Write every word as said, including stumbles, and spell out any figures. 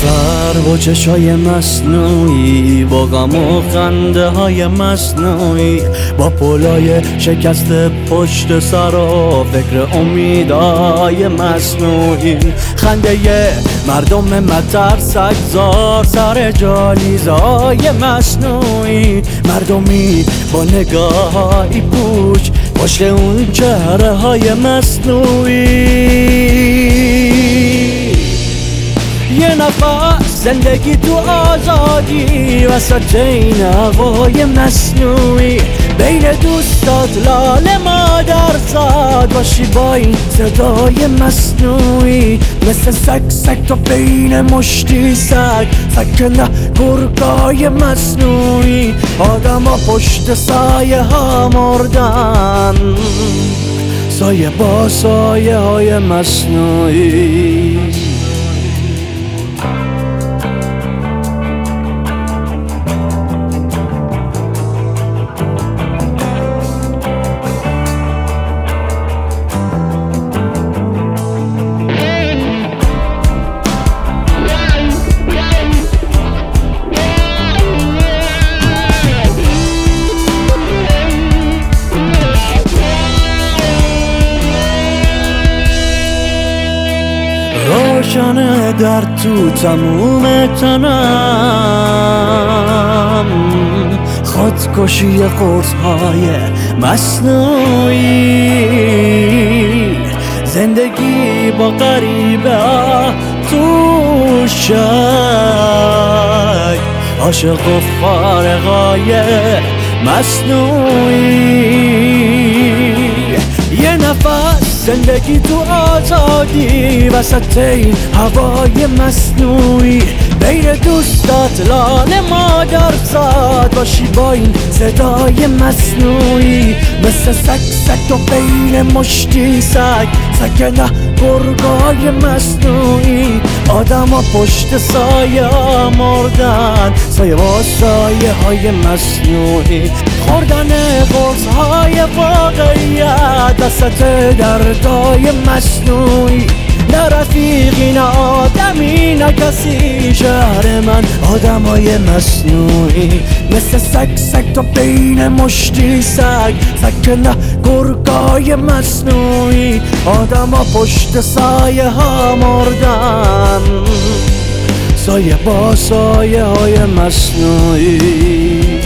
قرب و چشای مصنوعی، با غم و خنده های مصنوعی، با پلای شکست پشت سر و فکر امیدهای مصنوعی، خنده مردم مترسکزار سر جالیزای مصنوعی، مردمی با نگاهی پوچ پشت اون چهره های مصنوعی. یه نفس زندگی تو آزادی وسط این هوای مصنوعی، بین دوستات لاله مادر زاد باشی با این صدای مصنوعی، مثل سگ سگ تو بین مشتی سگ سکنه گرگای مصنوعی، آدم ها پشت سایه ها مردن، سایه با سایه های مصنوعی. روشنه در تو تموم تنم، خودکشی قرص های مصنوعی، زندگی با غریبه ها تو شک، عاشق و فارغای مصنوعی. یه نفس زندگی تو آزادی وسط این هوای مصنوعی، بین دوستات لاله مادر زاد باشی با این صدای مصنوعی، مثل سگ سگ تو بین مشتی سگ سکنه گرگای مصنوعی، آدم ها پشت سایه ها مردن، سایه با سایه های مصنوعی، خوردن قرص های واقعیت وسط دردای مصنوعی، نه رفیقی نه آدمی نه کسی، شهر من آدم های مصنوعی، مثل سگ سگ تو بین مشتی سگ سکنه گرگای مصنوعی، آدم ها پشت سایه ها مردن، سایه با سایه های مصنوعی.